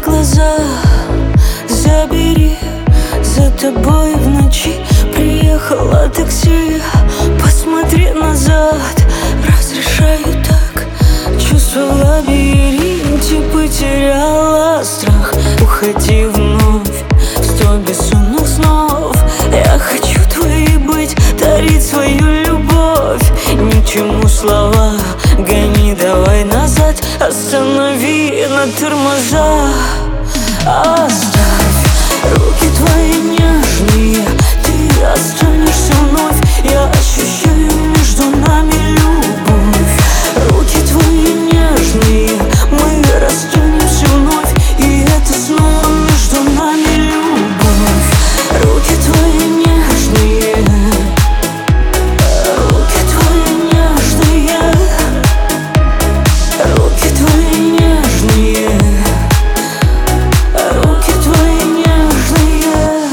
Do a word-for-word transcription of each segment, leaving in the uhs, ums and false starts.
глаза забери, за тобой в ночи приехало такси. Посмотри назад, разрешаю так. Чувства в лабиринте, потеряла страх. Уходи вновь в сто бессонных снов. Я хочу твоей быть, дарить свою любовь. Ни к чему слова, гони давай назад. Останови на тормоза. Оставь руки твои нежные, ты останешься вновь. Я ощущаю между нами любовь. Руки твои нежные, мы расстанемся вновь. И это снова между нами любовь. Руки твои нежные, руки твои нежные, руки твои нежные, руки твои нежные.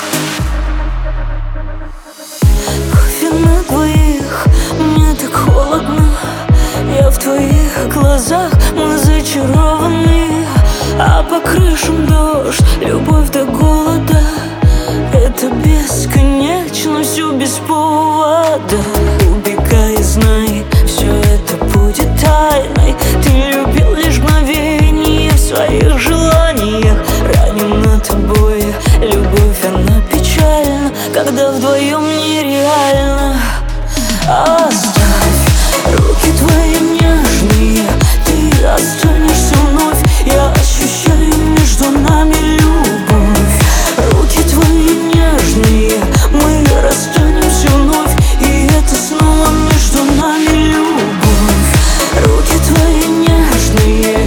Кофе на двоих, мне так холодно. Я в твоих глазах, мы зачарованы. А по крышам дождь, любовь до голода. Это бесконечно, все без повода. Убегай, знай, все это будет тайной. Ты любил лишь мгновение в своих желаниях. Ранена тобой любовь, она печальна, когда вдвоем нереально. Оставь руки твои нежные, ты останешься вновь. Я ощущаю между нами любовь. Руки твои нежные, мы расстанемся вновь. И это снова между нами любовь. Руки твои нежные,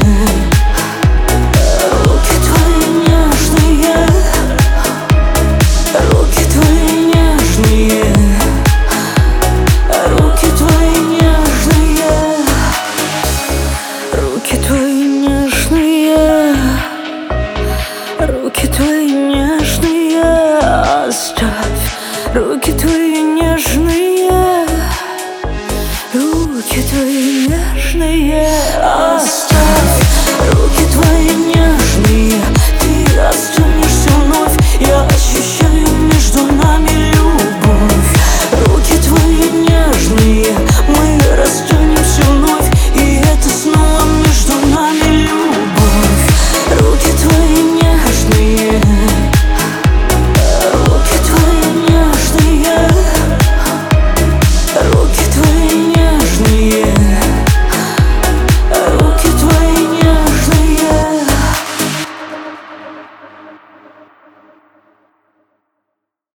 руки твои нежные, руки твои нежные, руки твои нежные, руки твои нежные, руки твои нежные. Оставь руки твои нежные, руки твои нежные. Оставь руки твои нежные, ты оставь.